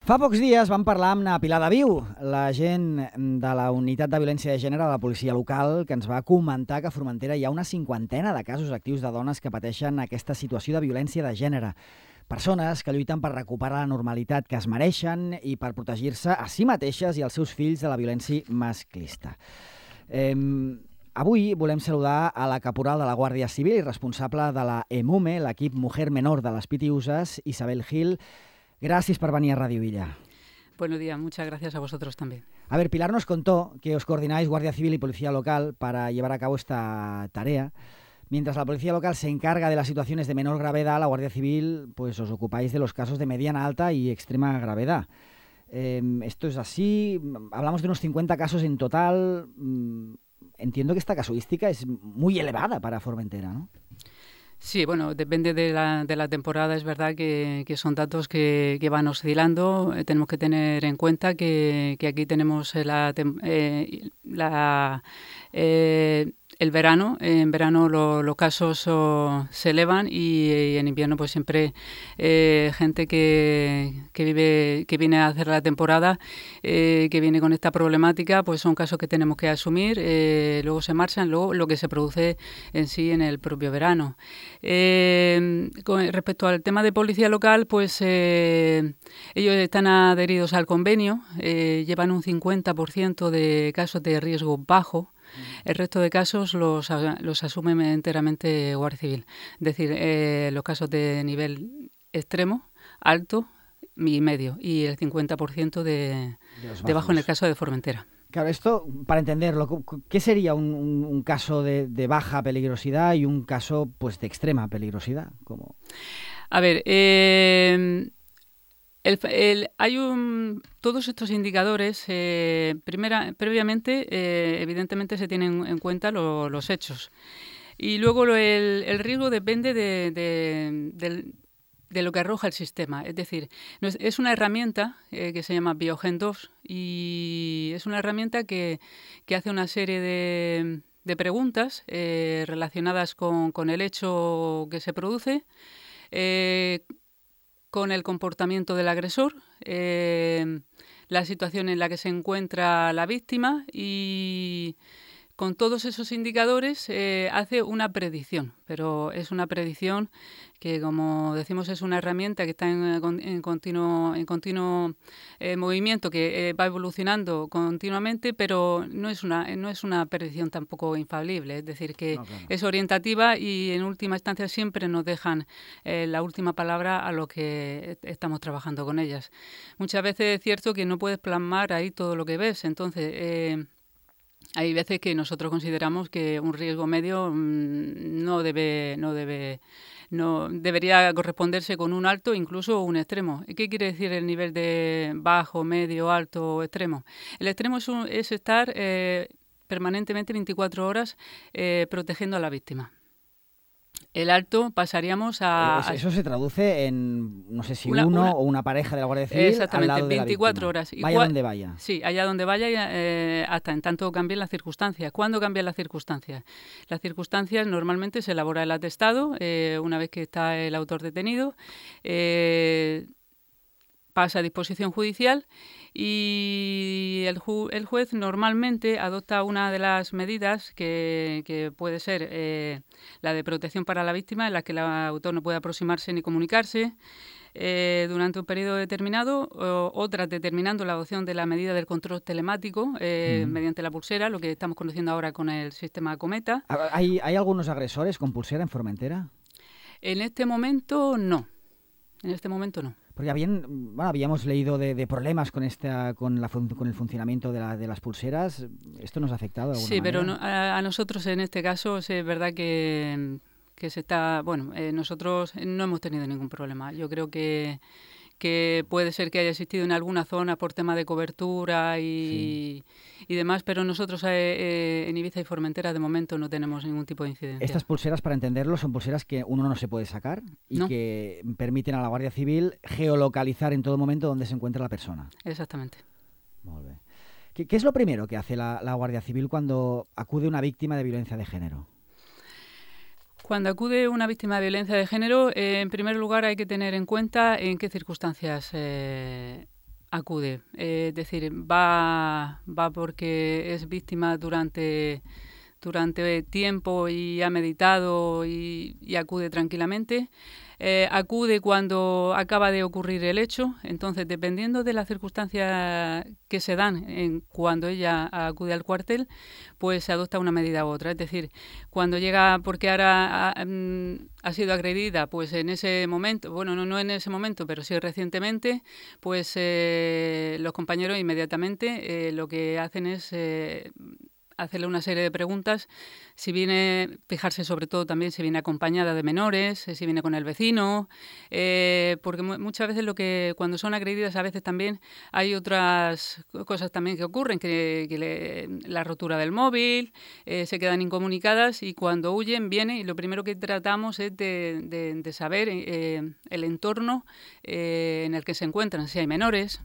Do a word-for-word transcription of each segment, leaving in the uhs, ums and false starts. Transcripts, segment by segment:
Fa pocs dies vam parlar amb na Pilar Daviu, l'agent de la Unitat de Violència de Gènere de la policia local, que ens va comentar que a Formentera hi ha una cinquantena de casos actius de dones que pateixen aquesta situació de violència de gènere. Persones que lluiten per recuperar la normalitat que es mereixen i per protegir-se a si mateixes i als seus fills de la violència masclista. Eh, avui volem saludar a la caporal de la Guàrdia Civil i responsable de la EMUME, l'equip Mujer Menor de les Pitiusas, Isabel Gil. Gracias por venir a Radio Villa. Buenos días, muchas gracias a vosotros también. A ver, Pilar nos contó que os coordináis Guardia Civil y Policía Local para llevar a cabo esta tarea. Mientras la Policía Local se encarga de las situaciones de menor gravedad, la Guardia Civil pues os ocupáis de los casos de mediana, alta y extrema gravedad. Eh, esto es así, hablamos de unos cincuenta casos en total. Entiendo que esta casuística es muy elevada para Formentera, ¿no? Sí, bueno, depende de la, de la temporada. Es verdad que, que son datos que, que van oscilando. Eh, tenemos que tener en cuenta que, que aquí tenemos la, eh, la eh, el verano. En verano lo, los casos oh, se elevan y, y en invierno pues siempre eh, gente que, que vive que viene a hacer la temporada, eh, que viene con esta problemática, pues son casos que tenemos que asumir. Eh, luego se marchan, luego lo que se produce en sí en el propio verano. Eh, con respecto al tema de policía local, pues eh, ellos están adheridos al convenio, eh, llevan un cincuenta por ciento de casos de riesgo bajo. El resto de casos los, los asume enteramente Guardia Civil. Es decir, eh, los casos de nivel extremo, alto y medio. Y el cincuenta por ciento de, de bajo en el caso de Formentera. Claro, esto, para entenderlo, ¿qué sería un, un, un caso de, de baja peligrosidad y un caso pues de extrema peligrosidad? ¿Cómo? A ver, eh... El, el, hay un, todos estos indicadores, eh, primera, previamente, eh, evidentemente se tienen en cuenta lo, los hechos. Y luego lo, el, el riesgo depende de, de, de, de lo que arroja el sistema. Es decir, no es, es una herramienta eh, que se llama Biogen dos y es una herramienta que, que hace una serie de, de preguntas eh, relacionadas con, con el hecho que se produce, eh, con el comportamiento del agresor, eh, la situación en la que se encuentra la víctima y con todos esos indicadores eh, hace una predicción, pero es una predicción que, como decimos, es una herramienta que está en, en continuo, en continuo eh, movimiento, que eh, va evolucionando continuamente, pero no es una no es una predicción tampoco infalible, es decir, que no, claro. Es orientativa y en última instancia siempre nos dejan eh, la última palabra a lo que estamos trabajando con ellas. Muchas veces es cierto que no puedes plasmar ahí todo lo que ves, entonces... Eh, Hay veces que nosotros consideramos que un riesgo medio mmm, no debe, no debe, no debería corresponderse con un alto, incluso un extremo. ¿Qué quiere decir el nivel de bajo, medio, alto o extremo? El extremo es, un, es estar eh, permanentemente veinticuatro horas eh, protegiendo a la víctima. El alto pasaríamos a... Eso, eso se traduce en, no sé si una, uno una, o una pareja de la Guardia Civil exactamente, al lado de veinticuatro la horas. Vaya Igual, donde vaya. Sí, allá donde vaya, eh, hasta en tanto cambien las circunstancias. ¿Cuándo cambian las circunstancias? Las circunstancias normalmente se elabora el atestado, eh, una vez que está el autor detenido, eh, pasa a disposición judicial y el, ju el juez normalmente adopta una de las medidas que, que puede ser eh, la de protección para la víctima, en la que el autor no puede aproximarse ni comunicarse eh, durante un periodo determinado, o, otras determinando la adopción de la medida del control telemático eh, mm. mediante la pulsera, lo que estamos conociendo ahora con el sistema Cometa. ¿Hay, ¿Hay algunos agresores con pulsera en Formentera? En este momento no. En este momento no. Porque habían, bueno, habíamos leído de, de problemas con esta, con, la, con el funcionamiento de, la, de las pulseras. ¿Esto nos ha afectado de alguna sí, manera? pero no, a, a nosotros en este caso es verdad que, que se está... Bueno, eh, nosotros no hemos tenido ningún problema. Yo creo que, que puede ser que haya existido en alguna zona por tema de cobertura y, sí. y demás, pero nosotros eh, eh, en Ibiza y Formentera de momento no tenemos ningún tipo de incidencia. Estas pulseras, para entenderlo, son pulseras que uno no se puede sacar y no. que permiten a la Guardia Civil geolocalizar en todo momento dónde se encuentra la persona. Exactamente. Molt bé. ¿Qué, qué es lo primero que hace la, la Guardia Civil cuando acude una víctima de violencia de género? Cuando acude una víctima de violencia de género, eh, en primer lugar hay que tener en cuenta en qué circunstancias eh, acude. Eh, es decir, va, va porque es víctima durante, durante tiempo y ha meditado y, y acude tranquilamente. Eh, acude cuando acaba de ocurrir el hecho. Entonces, dependiendo de las circunstancias que se dan en cuando ella acude al cuartel, pues se adopta una medida u otra. Es decir, cuando llega, porque ahora ha, ha sido agredida, pues en ese momento, bueno, no, no en ese momento, pero sí recientemente, pues eh, los compañeros inmediatamente eh, lo que hacen es eh, hacerle una serie de preguntas, si viene, fijarse sobre todo también si viene acompañada de menores, si viene con el vecino, eh, porque mu muchas veces lo que cuando son agredidas a veces también hay otras cosas también que ocurren, que, que le, la rotura del móvil, eh, se quedan incomunicadas y cuando huyen viene y lo primero que tratamos es de, de, de saber eh, el entorno eh, en el que se encuentran, si hay menores,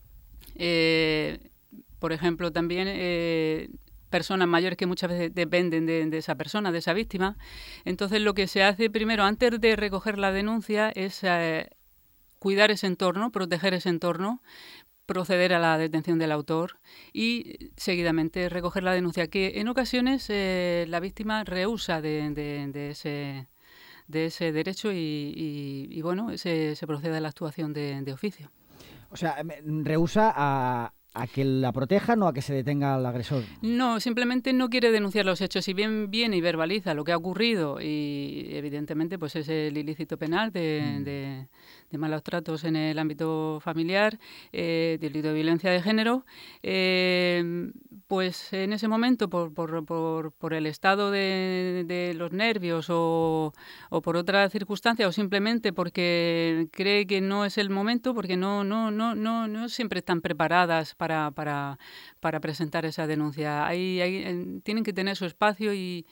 eh, por ejemplo también eh, personas mayores que muchas veces dependen de, de esa persona, de esa víctima. Entonces, lo que se hace primero, antes de recoger la denuncia, es eh, cuidar ese entorno, proteger ese entorno, proceder a la detención del autor y, seguidamente, recoger la denuncia, que en ocasiones eh, la víctima rehúsa de, de, de, ese, de ese derecho y, y, y bueno, se, se procede a la actuación de, de oficio. O sea, rehúsa a... ¿A que la protejan o a que se detenga al agresor? No, simplemente no quiere denunciar los hechos. Si bien viene y verbaliza lo que ha ocurrido y, evidentemente, pues es el ilícito penal de, mm. de, de malos tratos en el ámbito familiar, eh, delito de violencia de género, eh, pues en ese momento, por, por, por, por el estado de, de los nervios o, o por otra circunstancia, o simplemente porque cree que no es el momento, porque no, no, no, no, no siempre están preparadas Para, para, para presentar esa denuncia. Hay, hay, tienen que tener su espacio y,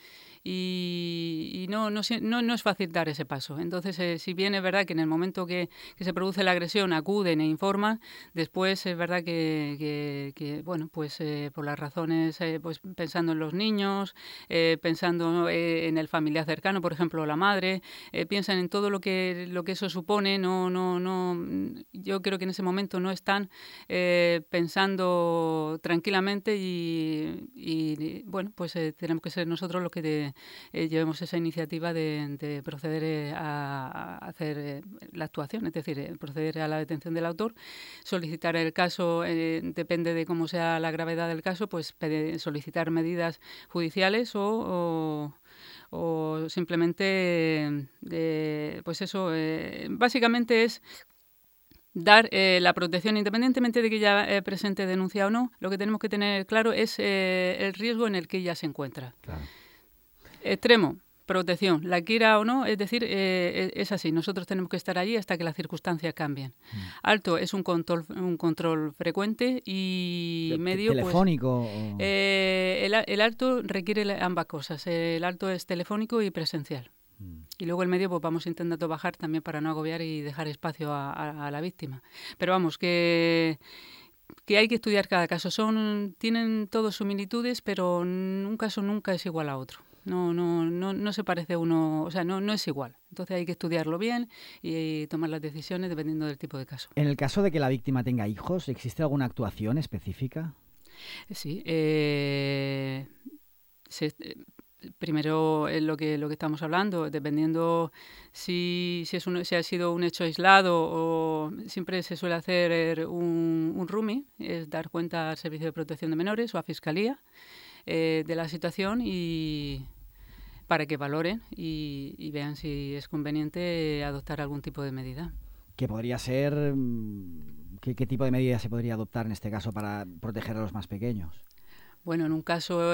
y, y no, no, no, no es fácil dar ese paso. Entonces, eh, si bien es verdad que en el momento que, que se produce la agresión acuden e informan, después es verdad que, que, que bueno, pues eh, por las razones, eh, pues pensando en los niños, eh, pensando eh, en el familiar cercano, por ejemplo, la madre, eh, piensan en todo lo que, lo que eso supone, no, no, no, yo creo que en ese momento no están eh, pensando tranquilamente y, y bueno, pues eh, tenemos que ser nosotros los que de, eh, llevemos esa iniciativa de, de proceder eh, a, a hacer eh, la actuación, es decir, eh, proceder a la detención del autor, solicitar el caso, eh, depende de cómo sea la gravedad del caso, pues pedir, solicitar medidas judiciales o, o o simplemente, eh, pues eso, eh, básicamente es dar eh, la protección, independientemente de que ella eh, presente denuncia o no. Lo que tenemos que tener claro es eh, el riesgo en el que ella se encuentra. Claro. Extremo, protección, la quiera o no, es decir, eh, es así. Nosotros tenemos que estar allí hasta que las circunstancias cambien. Mm. Alto es un control, un control frecuente y medio, telefónico. Pues, eh, el, el alto requiere ambas cosas. El alto es telefónico y presencial. Y luego el medio, pues vamos intentando bajar también para no agobiar y dejar espacio a, a, a la víctima. Pero vamos, que, que hay que estudiar cada caso. Son, tienen todos similitudes, pero un caso nunca es igual a otro. No, no, no, no se parece uno, o sea, no, no es igual. Entonces hay que estudiarlo bien y, y tomar las decisiones dependiendo del tipo de caso. En el caso de que la víctima tenga hijos, ¿existe alguna actuación específica? Sí, eh, se, primero es lo que lo que estamos hablando, dependiendo si, si, es un, si ha sido un hecho aislado o siempre se suele hacer un, un RUMI, es dar cuenta al Servicio de Protección de Menores o a Fiscalía eh, de la situación y para que valoren y, y vean si es conveniente adoptar algún tipo de medida. ¿Qué podría ser? ¿Qué, qué tipo de medida se podría adoptar en este caso para proteger a los más pequeños? Bueno, en un caso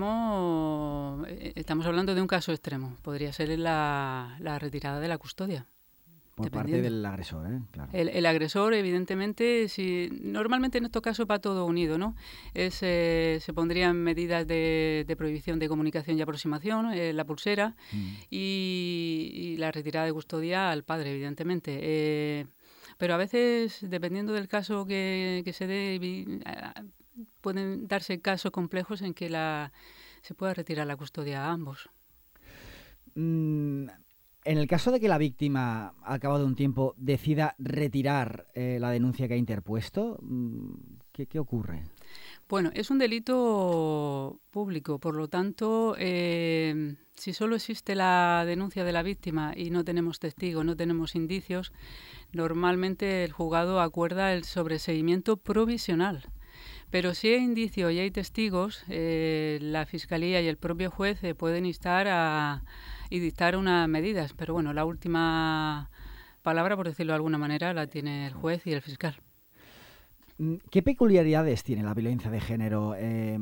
extremo, estamos hablando de un caso extremo, podría ser la, la retirada de la custodia. Por parte del agresor, ¿eh? Claro. El, el agresor, evidentemente, si normalmente en estos casos va todo unido, ¿no? Es, eh, se pondrían medidas de, de prohibición de comunicación y aproximación, eh, la pulsera mm. y, y la retirada de custodia al padre, evidentemente. Eh, pero a veces, dependiendo del caso que, que se dé, pueden darse casos complejos en que la, se pueda retirar la custodia a ambos. Mm. En el caso de que la víctima, al cabo de un tiempo, decida retirar eh, la denuncia que ha interpuesto, ¿qué, qué ocurre? Bueno, es un delito público, por lo tanto, eh, si solo existe la denuncia de la víctima y no tenemos testigos, no tenemos indicios, normalmente el juzgado acuerda el sobreseimiento provisional. Pero si hay indicios y hay testigos, eh, la Fiscalía y el propio juez eh, pueden instar a, y dictar unas medidas. Pero bueno, la última palabra, por decirlo de alguna manera, la tiene el juez y el fiscal. ¿Qué peculiaridades tiene la violencia de género eh,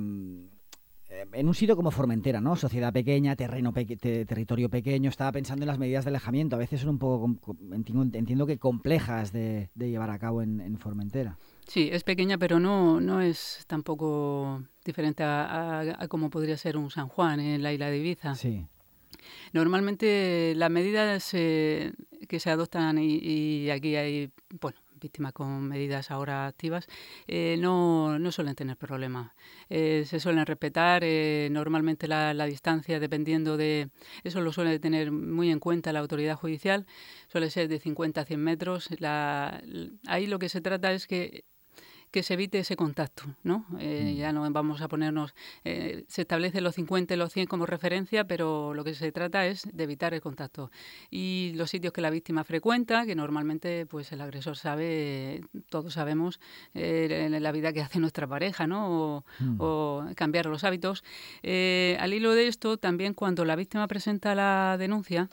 en un sitio como Formentera, ¿no? Sociedad pequeña, terreno pe te territorio pequeño? Estaba pensando en las medidas de alejamiento. A veces son un poco, entiendo, entiendo que complejas de, de llevar a cabo en, en Formentera. Sí, es pequeña, pero no, no es tampoco diferente a, a, a como podría ser un San Juan en la isla de Ibiza. Sí. Normalmente las medidas eh, que se adoptan, y, y aquí hay, bueno, víctimas con medidas ahora activas, eh, no, no suelen tener problemas. Eh, se suelen respetar eh, normalmente la, la distancia, dependiendo de... Eso lo suele tener muy en cuenta la autoridad judicial, suele ser de cincuenta a cien metros. La, ahí lo que se trata es que que se evite ese contacto, ¿no? Eh, mm. Ya no vamos a ponernos... Eh, se establecen los cincuenta y los cien como referencia, pero lo que se trata es de evitar el contacto. Y los sitios que la víctima frecuenta, que normalmente pues el agresor sabe, todos sabemos, eh, la vida que hace nuestra pareja, ¿no? O, mm. o cambiar los hábitos. Eh, al hilo de esto, también cuando la víctima presenta la denuncia,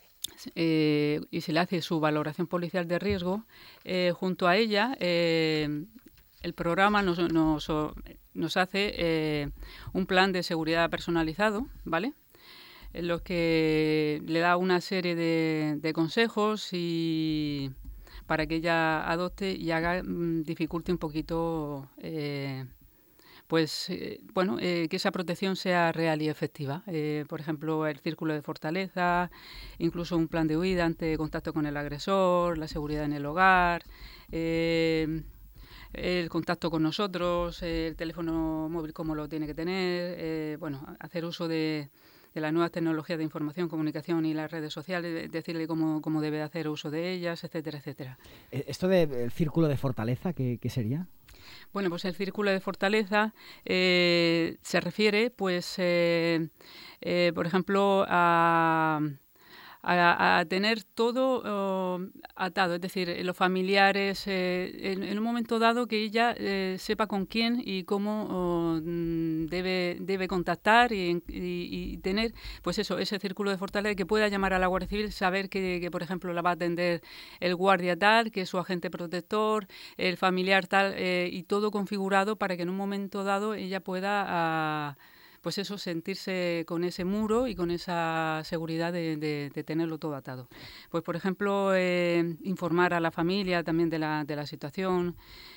Eh, y se le hace su valoración policial de riesgo, eh, junto a ella eh, el programa nos, nos, nos hace eh, un plan de seguridad personalizado, ¿vale? En los que le da una serie de, de consejos y para que ella adopte y haga, mm, dificulte un poquito eh, pues eh, bueno, eh, que esa protección sea real y efectiva. Eh, por ejemplo, el círculo de fortaleza, incluso un plan de huida ante contacto con el agresor, la seguridad en el hogar, eh, el contacto con nosotros, eh, el teléfono móvil cómo lo tiene que tener, eh, bueno, hacer uso de, de las nuevas tecnologías de información, comunicación y las redes sociales, decirle cómo, cómo debe hacer uso de ellas, etcétera, etcétera. ¿Esto del círculo de fortaleza, qué, qué sería? Bueno, pues el círculo de fortaleza eh, se refiere, pues, eh, eh, por ejemplo, a, a, a tener todo uh, atado, es decir, los familiares, eh, en, en un momento dado que ella eh, sepa con quién y cómo uh, debe, debe contactar y, y, y tener, pues eso, ese círculo de fortaleza, que pueda llamar a la Guardia Civil, saber que, que, por ejemplo, la va a atender el guardia tal, que es su agente protector, el familiar tal, eh, y todo configurado para que en un momento dado ella pueda... Uh, pues eso, sentirse con ese muro y con esa seguridad de, de, de tenerlo todo atado. Pues, por ejemplo, eh, informar a la familia también de la, de la situación.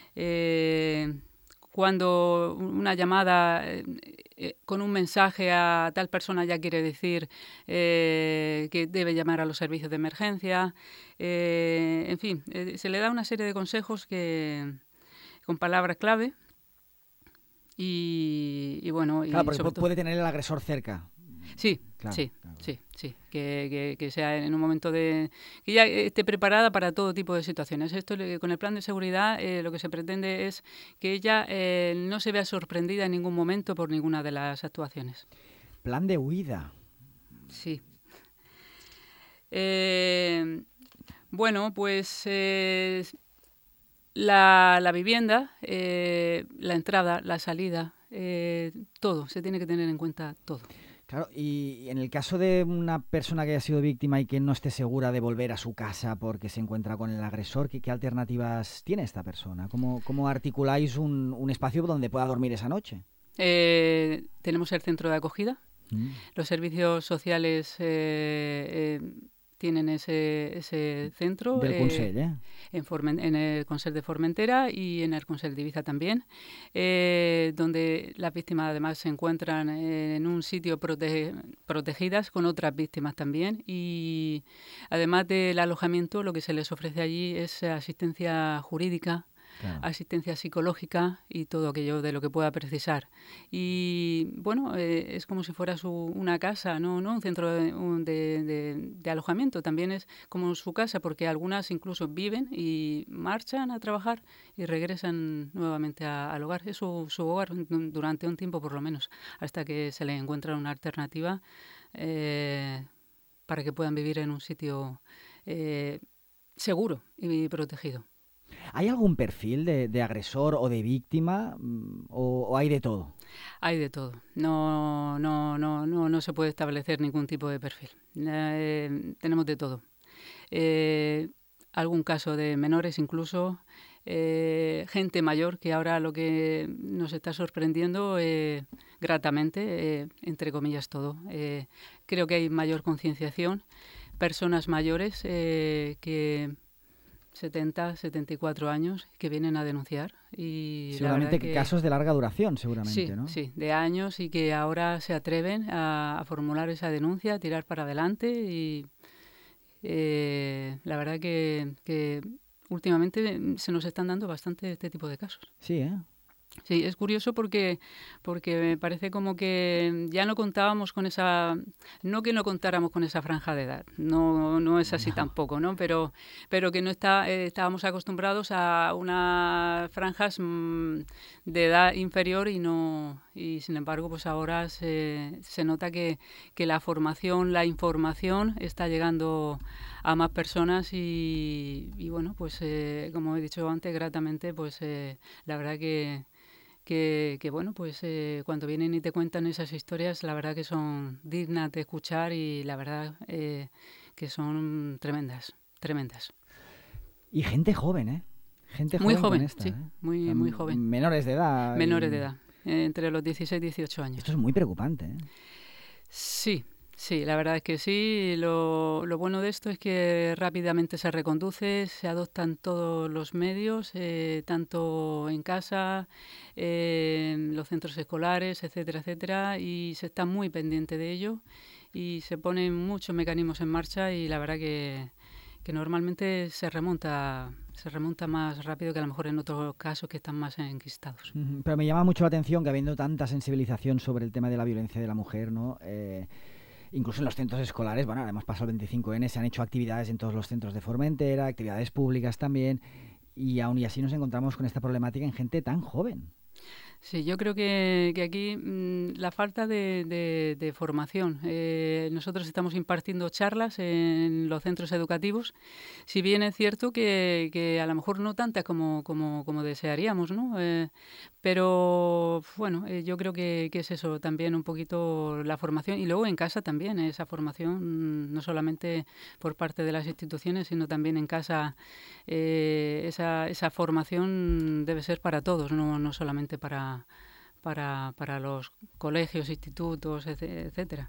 Eh, cuando una llamada eh, eh, con un mensaje a tal persona ya quiere decir eh, que debe llamar a los servicios de emergencia. Eh, en fin, eh, se le da una serie de consejos que, con palabras clave. Y, y bueno, claro, y porque sobre puede todo... tener el agresor cerca. Sí, claro, sí, claro. sí, sí, que, que, que sea en un momento de... que ya esté preparada para todo tipo de situaciones. Esto, con el plan de seguridad, eh, lo que se pretende es que ella eh, no se vea sorprendida en ningún momento por ninguna de las actuaciones. Plan de huida. Sí. Eh, bueno, pues... Eh, La, la vivienda, eh, la entrada, la salida, eh, todo, se tiene que tener en cuenta todo. Claro, y en el caso de una persona que haya sido víctima y que no esté segura de volver a su casa porque se encuentra con el agresor, ¿qué, qué alternativas tiene esta persona? ¿Cómo, cómo articuláis un, un espacio donde pueda dormir esa noche? Eh, tenemos el centro de acogida, mm. los servicios sociales... Eh, eh, tienen ese, ese centro del Consell, ¿eh? en, Formen, en el Consell de Formentera y en el Consell de Ibiza también, eh, donde las víctimas además se encuentran en un sitio prote protegidas con otras víctimas también, y además del alojamiento lo que se les ofrece allí es asistencia jurídica claro. asistencia psicológica y todo aquello de lo que pueda precisar. Y bueno, eh, es como si fuera su, una casa, no, no un centro de, un- de- de- de alojamiento, también es como su casa, porque algunas incluso viven y marchan a trabajar y regresan nuevamente a- al hogar. Es su, su hogar du- durante un tiempo por lo menos, hasta que se le encuentra una alternativa eh, para que puedan vivir en un sitio eh, seguro y protegido. ¿Hay algún perfil de, de agresor o de víctima mm, o, o hay de todo? Hay de todo. No, no, no, no, no se puede establecer ningún tipo de perfil. Eh, tenemos de todo. Eh, algún caso de menores incluso, eh, gente mayor que ahora lo que nos está sorprendiendo eh, gratamente, eh, entre comillas todo. Eh, creo que hay mayor concienciación, personas mayores eh, que setenta, setenta y cuatro años que vienen a denunciar y la verdad Seguramente que que casos de larga duración, seguramente, sí, ¿no? sí, de años y que ahora se atreven a, a formular esa denuncia, a tirar para adelante y eh, la verdad que, que últimamente se nos están dando bastante este tipo de casos. Sí, ¿eh? Sí, es curioso porque, porque me parece como que ya no contábamos con esa, no que no contáramos con esa franja de edad, no, no es así No. tampoco, ¿no? Pero, pero que no está, eh, estábamos acostumbrados a unas franjas mm, de edad inferior y no, y sin embargo, pues ahora se, se nota que, que la formación, la información está llegando a más personas y, y bueno, pues eh, como he dicho antes, gratamente, pues eh, la verdad que que, que, bueno, pues eh, cuando vienen y te cuentan esas historias, la verdad que son dignas de escuchar y la verdad eh, que son tremendas, tremendas. Y gente joven, ¿eh? Gente Muy joven con joven, esta, sí, ¿eh? O muy, sea, muy m- joven. menores de edad. Menores de Y edad, eh, entre los dieciséis y dieciocho años. esto es muy preocupante, ¿eh? Sí, sí, la verdad es que sí. Lo, lo bueno de esto es que rápidamente se reconduce, se adoptan todos los medios, eh, tanto en casa, eh, en los centros escolares, etcétera, etcétera, y se está muy pendiente de ello y se ponen muchos mecanismos en marcha y la verdad que, que normalmente se remonta, se remonta más rápido que a lo mejor en otros casos que están más enquistados. Ujú. Pero me llama mucho la atención que habiendo tanta sensibilización sobre el tema de la violencia de la mujer, ¿no? Eh, incluso en los centros escolares, bueno, ahora hemos pasado el veinticinco ene, se han hecho actividades en todos los centros de Formentera, actividades públicas también, y aún y así nos encontramos con esta problemática en gente tan joven. Sí, yo creo que, que aquí mm, la falta de, de- de formación. Eh, nosotros estamos impartiendo charlas en los centros educativos, si bien es cierto que, que a lo mejor no tantas como, como, como desearíamos, ¿no? Eh, pero bueno, eh, yo creo que, que es eso también un poquito la formación y luego en casa también esa formación, mm, no solamente por parte de las instituciones, sino también en casa eh, esa, esa formación debe ser para todos, no, no solamente para, para, para los colegios, institutos, ece- etcétera.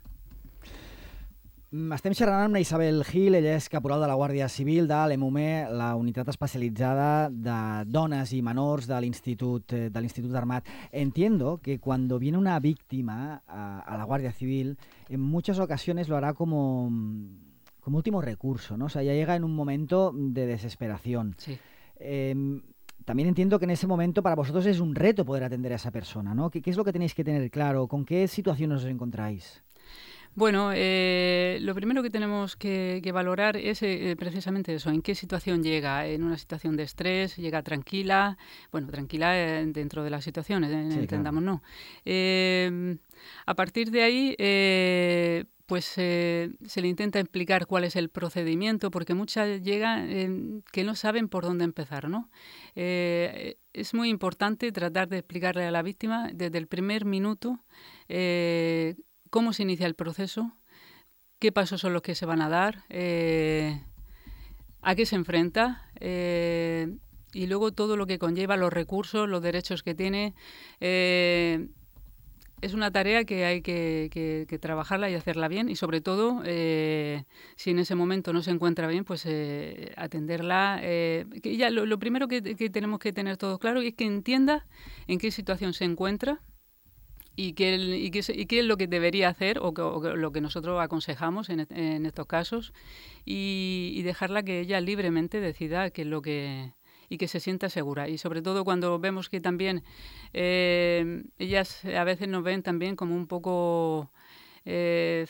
Mm, Estem xerrant amb la Isabel Gil, ella és caporal de la Guàrdia Civil de l'E M U M E, la unitat especialitzada de dones i menors de l'Institut eh, de l'Institut Armat. Entiendo que cuando viene una víctima a, a la Guardia Civil, en muchas ocasiones lo hará como, mm, como último recurso, ¿no? O sea, ya llega en un momento de desesperación. Sí. Eh, también entiendo que en ese momento para vosotros es un reto poder atender a esa persona, ¿no? ¿Qué, qué es lo que tenéis que tener claro? ¿Con qué situaciones os encontráis? Bueno, eh, lo primero que tenemos que, que valorar es eh, precisamente eso, en qué situación llega, en una situación de estrés, llega tranquila, bueno, tranquila eh, dentro de la situación, eh, Sí, entendamos, claro. ¿no? Eh, a partir de ahí, eh, pues eh, se le intenta explicar cuál es el procedimiento, porque muchas llegan eh, que no saben por dónde empezar, ¿no? Eh, es muy importante tratar de explicarle a la víctima desde el primer minuto eh, cómo se inicia el proceso, qué pasos son los que se van a dar, eh, a qué se enfrenta eh, y luego todo lo que conlleva, los recursos, los derechos que tiene. Eh, es una tarea que hay que, que, que trabajarla y hacerla bien y sobre todo, eh, si en ese momento no se encuentra bien, pues eh, atenderla. Eh, que ya lo, lo primero que, que tenemos que tener todo claro es que entienda en qué situación se encuentra y qué, y, qué, y qué es lo que debería hacer o, que, o que lo que nosotros aconsejamos en, en estos casos y, y dejarla que ella libremente decida qué es lo que... y que se sienta segura. Y sobre todo cuando vemos que también eh, ellas a veces nos ven también como un poco... Eh,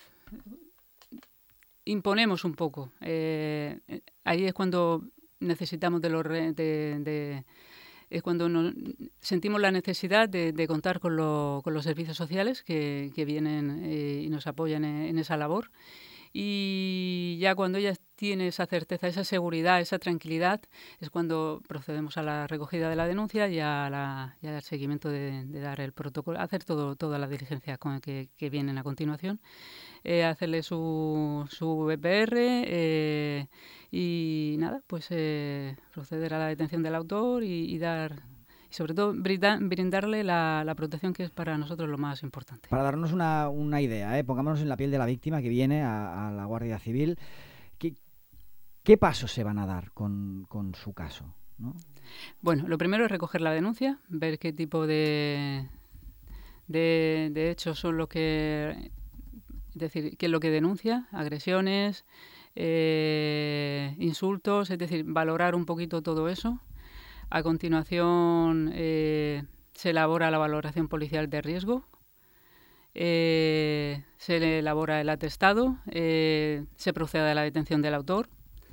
imponemos un poco. Eh, ahí es cuando necesitamos de los... Re, de, de, es cuando nos, sentimos la necesidad de, de contar con, lo, con los servicios sociales que, que vienen eh, y nos apoyan en, en esa labor. Y ya cuando ella tiene esa certeza, esa seguridad, esa tranquilidad, es cuando procedemos a la recogida de la denuncia y, a la, y al seguimiento de, de dar el protocolo, hacer todo, todas las diligencias con que, que vienen a continuación, eh, hacerle su, su V P R eh, y nada, pues eh, proceder a la detención del autor y, y dar... sobre todo brindarle la, la protección que es para nosotros lo más importante. Para darnos una, una idea, ¿eh? Pongámonos en la piel de la víctima que viene a, a la Guardia Civil. ¿Qué, qué pasos se van a dar con, con su caso, ¿no? Bueno, lo primero es recoger la denuncia, ver qué tipo de, de, de hechos son los que... Es decir, qué es lo que denuncia, agresiones, eh, insultos, es decir, valorar un poquito todo eso. A continuación, eh, se elabora la valoración policial de riesgo, eh, se le elabora el atestado, eh, se procede a la detención del autor.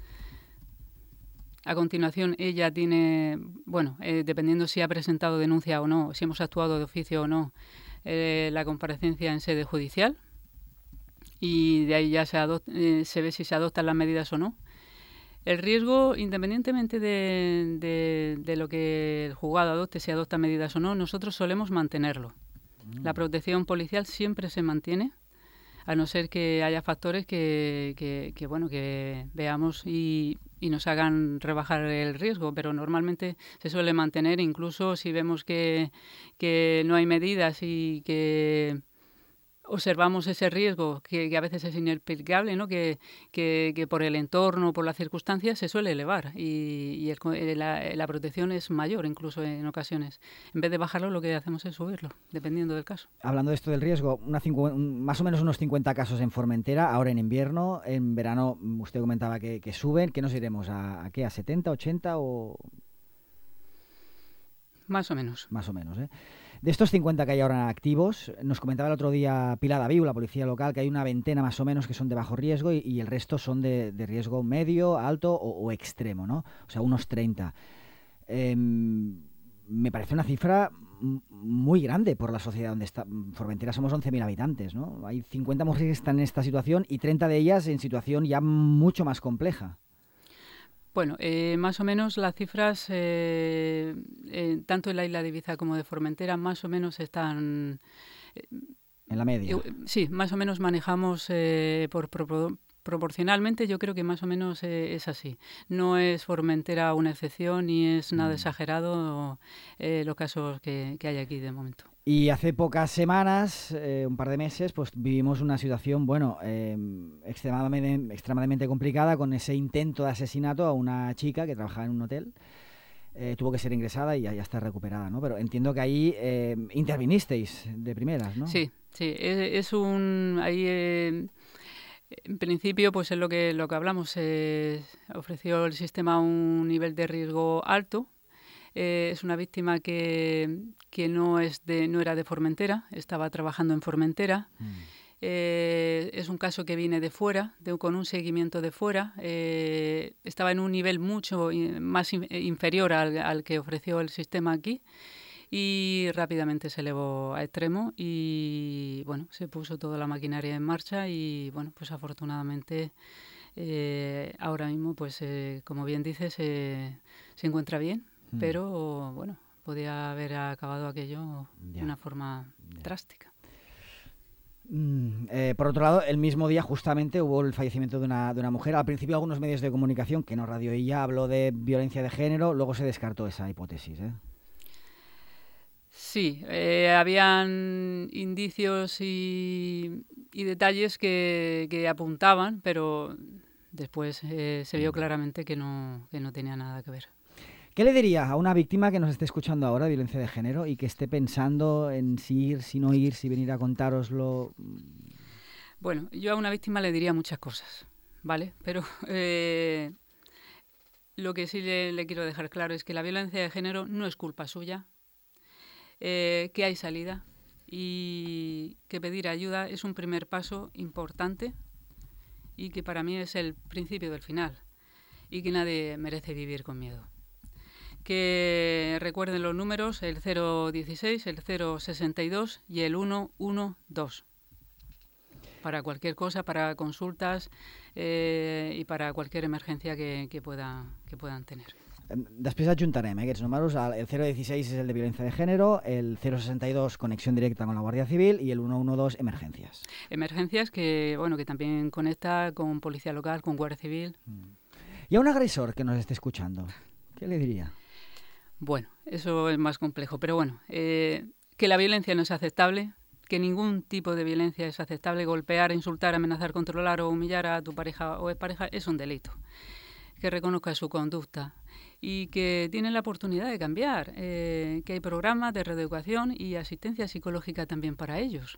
A continuación, ella tiene, bueno, eh, dependiendo si ha presentado denuncia o no, si hemos actuado de oficio o no, eh, la comparecencia en sede judicial. Y de ahí ya se, eh, se ve si se adoptan las medidas o no. El riesgo, independientemente de, de, de lo que el juzgado adopte, si adopta medidas o no, nosotros solemos mantenerlo. Mm. La protección policial siempre se mantiene, a no ser que haya factores que, que, que bueno, que veamos y, y nos hagan rebajar el riesgo, pero normalmente se suele mantener, incluso si vemos que, que no hay medidas y que... observamos ese riesgo que, que a veces es inexplicable, ¿no? que, que, que por el entorno, por las circunstancias, se suele elevar y, y el, la, la protección es mayor incluso en ocasiones. En vez de bajarlo, lo que hacemos es subirlo, dependiendo del caso. Hablando de esto del riesgo, una cincu- más o menos unos cincuenta casos en Formentera, ahora en invierno. En verano usted comentaba que, que suben. ¿Qué nos iremos? ¿A, a qué? ¿A setenta, ochenta o...? Más o menos. Más o menos, ¿eh? De estos cincuenta que hay ahora activos, nos comentaba el otro día Pilar Daviu, la policía local, que hay una veintena más o menos que son de bajo riesgo y, y el resto son de, de riesgo medio, alto o, o extremo, ¿no? O sea, unos treinta. Eh, me parece una cifra muy grande por la sociedad donde está. Formentera somos once mil habitantes, ¿no? Hay cincuenta mujeres que están en esta situación y treinta de ellas en situación ya mucho más compleja. Bueno, eh, más o menos las cifras, eh, eh, tanto en la isla de Ibiza como de Formentera, más o menos están... Eh, en la media. Eh, sí, más o menos manejamos eh, por, por, proporcionalmente, yo creo que más o menos eh, es así. No es Formentera una excepción ni es nada mm. exagerado eh, los casos que, que hay aquí de momento. Y hace pocas semanas, eh, un par de meses, pues vivimos una situación, bueno, eh, extremadamente, extremadamente complicada con ese intento de asesinato a una chica que trabajaba en un hotel. Eh, tuvo que ser ingresada y ya, ya está recuperada, ¿no? Pero entiendo que ahí eh, intervinisteis de primeras, ¿no? Sí, sí, es, es un... Ahí, eh, en principio, pues es lo que, lo que hablamos. Eh, ofreció el sistema un nivel de riesgo alto. Eh, es una víctima que, que no, es de, no era de Formentera, estaba trabajando en Formentera. Mm. Eh, es un caso que viene de fuera, de, con un seguimiento de fuera. Eh, estaba en un nivel mucho más in, inferior al, al que ofreció el sistema aquí y rápidamente se elevó a extremo y bueno, se puso toda la maquinaria en marcha y bueno, pues afortunadamente eh, ahora mismo, pues eh, como bien dices, eh, se encuentra bien. Pero, bueno, podía haber acabado aquello yeah. de una forma yeah. drástica. Mm, eh, por otro lado, el mismo día justamente hubo el fallecimiento de una, de una mujer. Al principio algunos medios de comunicación, que no Radio ella, habló de violencia de género, luego se descartó esa hipótesis, ¿eh? Sí, eh, habían indicios y, y detalles que, que apuntaban, pero después eh, se vio claramente que no, que no tenía nada que ver. ¿Qué le diría a una víctima que nos esté escuchando ahora de violencia de género y que esté pensando en si ir, si no ir, si venir a contároslo? Bueno, yo a una víctima le diría muchas cosas, ¿vale? Pero eh, Lo que sí le, le quiero dejar claro es que la violencia de género no es culpa suya, eh, que hay salida y que pedir ayuda es un primer paso importante y que para mí es el principio del final y que nadie merece vivir con miedo. Que recuerden los números, el cero dieciséis, el cero sesenta y dos y el uno uno dos. Para cualquier cosa, para consultas eh, i per a cualquier emergència que, que, pueda, que puedan tener. Després adjuntarem eh, aquests números. El cero dieciséis es el de violencia de género, el cero sesenta y dos conexión directa con la Guardia Civil y el uno uno dos emergencias. Emergencias que, bueno, que también conecta con Policía Local, con Guardia Civil. ¿Y a un agresor que nos esté escuchando? ¿Qué le diría? Bueno, eso es más complejo, pero bueno, eh, que la violencia no es aceptable, que ningún tipo de violencia es aceptable. Golpear, insultar, amenazar, controlar o humillar a tu pareja o expareja es un delito. Que reconozca su conducta y que tienen la oportunidad de cambiar, eh, que hay programas de reeducación y asistencia psicológica también para ellos.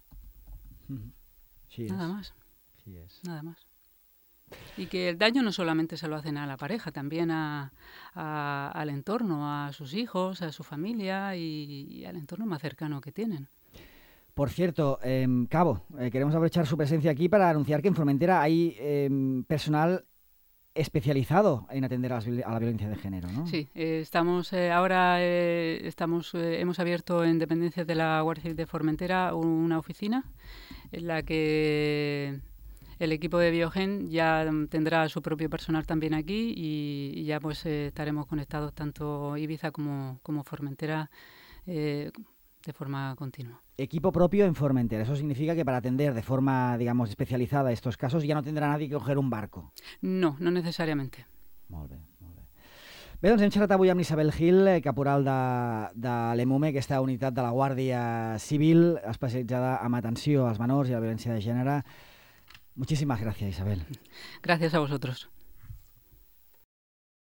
Sí Nada es. más. Sí es. Nada más. Y que el daño no solamente se lo hacen a la pareja, también a, a, al entorno, a sus hijos, a su familia y, y al entorno más cercano que tienen. Por cierto, eh, Cabo, eh, queremos aprovechar su presencia aquí para anunciar que en Formentera hay eh, personal especializado en atender a, las, a la violencia de género, ¿no? Sí, eh, estamos eh, ahora eh, estamos eh, hemos abierto en dependencias de la Guardia Civil de Formentera una oficina en la que el equipo de Biogen ya tendrá su propio personal también aquí y, y ya pues eh, estaremos conectados tanto Ibiza como, como Formentera eh, de forma continua. Equipo propio en Formentera. Eso significa que para atender de forma, digamos, especializada estos casos ya no tendrà nadie que coger un barco. No, no necesariamente. Molt bé, molt bé. Bé, doncs hem xerrat avui amb l'Isabel Gil, caporal de, de l'EMUME, aquesta unitat de la Guàrdia Civil especialitzada en atenció als menors i a la violència de gènere. Muchísimas gracias, Isabel. Gracias a vosotros.